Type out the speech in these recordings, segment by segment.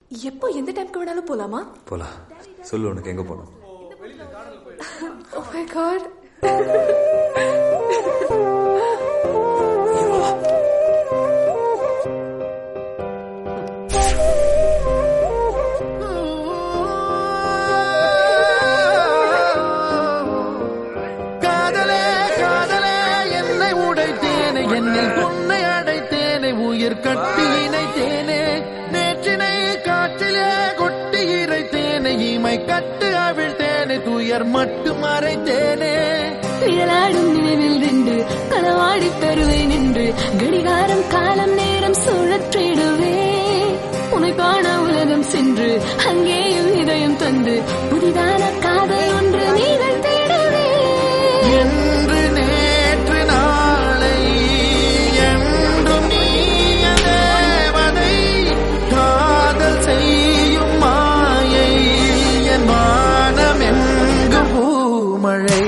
எப்போ எந்த டைம்க்கு வேணாலும் போலாமா? போலாம். சொல்லு உனக்கு எங்க போகணும்? Oh my God. காதலே காதலே என்னை உடைத்தேனே, என்னில் பொன்னை அடைத்தேனே, உயிர் கட்டி இணைத்தேனே, நேற்றினை காற்றிலே கொட்டி இறைத்தேனே, இமை கட்டு அவிழ்த்தேனே, துயர் மட்டும் மறைத்தேனே. நிழலாடும் நினைவில் நின்று களவாடி தருவேன் என்று கடிகாரம் காலம் நேரம் சுழற்றிடுவே. உன்னை காண உலகம் சென்று அங்கேயும் இதயம் தந்து புதிதான காதல் ஒன்று நீங்கள் தேடவே. என்று நேற்று நாளை என்றும் நீ தேவதை, காதல் செய்யும் மாயை என் வானம் எங்கும் பூமழை.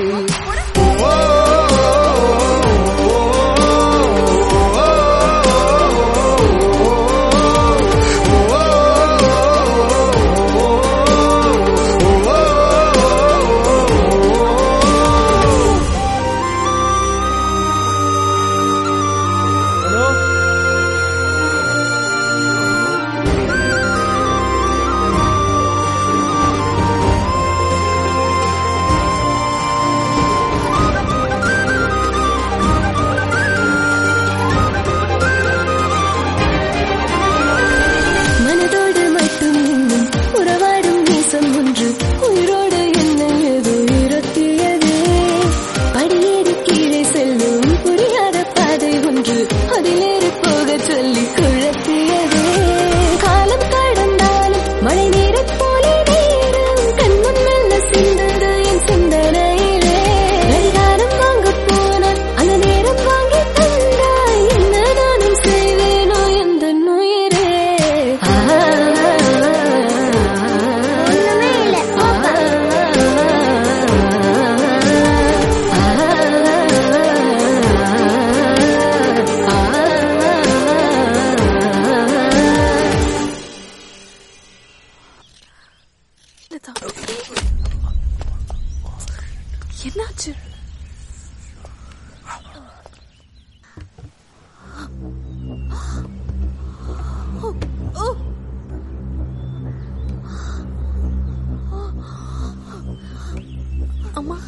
என்னாச்சு? அம்மா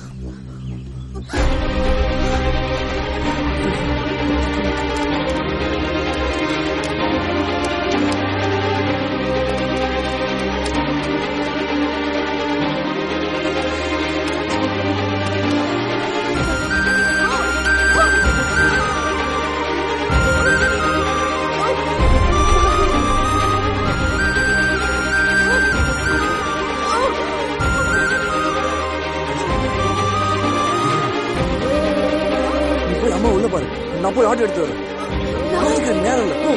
அம்மா உள்ள பாரு, நான் போய் ஆட்டோ எடுத்து வரேன். நேரம் இல்லை.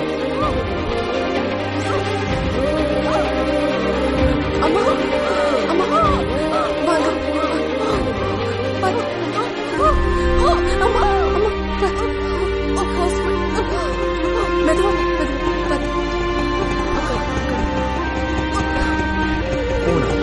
அம்மா அம்மா வாங்க. அம்மா அம்மா ஹாஸ்பிட்டல் மெதுவா